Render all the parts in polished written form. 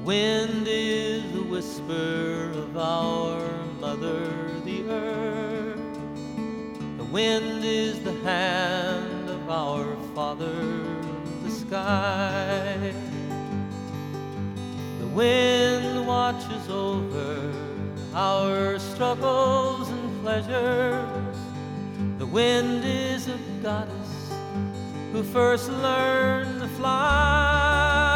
Wind is the whisper of our mother, the earth. The wind is the hand of our father, the sky. The wind watches over our struggles and pleasures. The wind is a goddess who first learned to fly.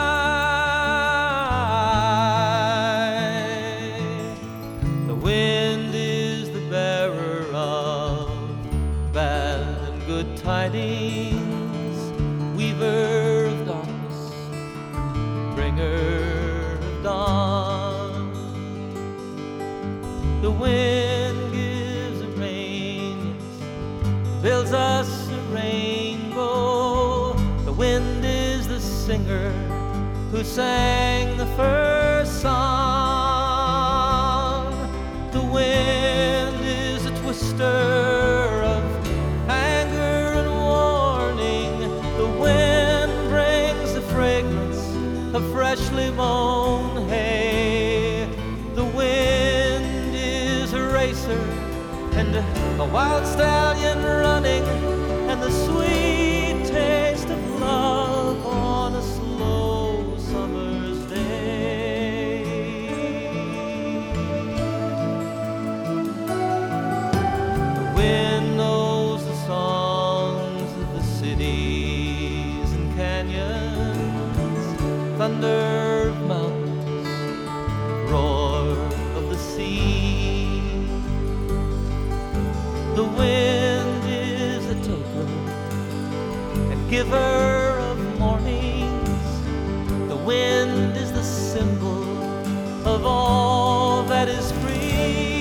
The wind is the bearer of bad and good tidings, weaver of darkness, bringer of dawn. The wind gives a rain, builds us a rainbow. The wind is the singer who sang the first song. The wind is a twister of anger and warning. The wind brings the fragrance of freshly mown hay. The wind is a racer and a wild stallion running, and the sweet taste of love on a slow summer's day. The wind knows the songs of the cities and canyons, thunder of mountains, roar of the sea. The wind is a taker and giver of mornings. The wind is the symbol of all that is free.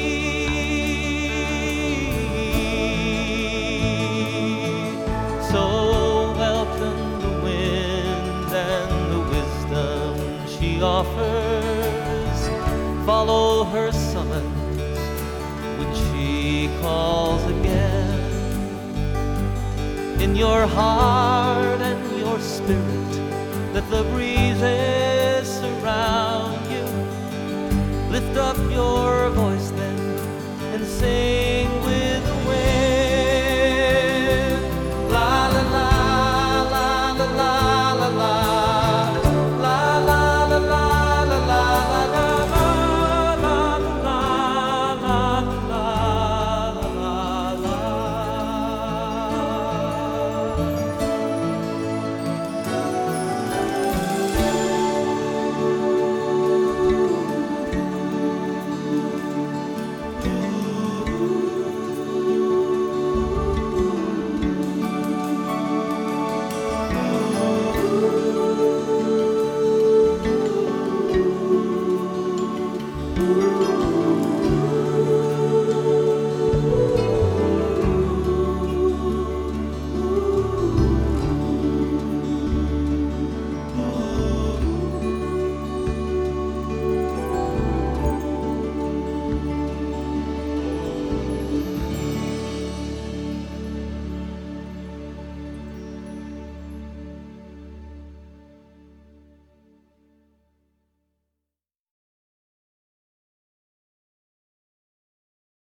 So welcome the wind and the wisdom she offers. Follow her summons when she calls again. In your heart and your spirit, let the breezes surround you. Lift up your voice then and sing.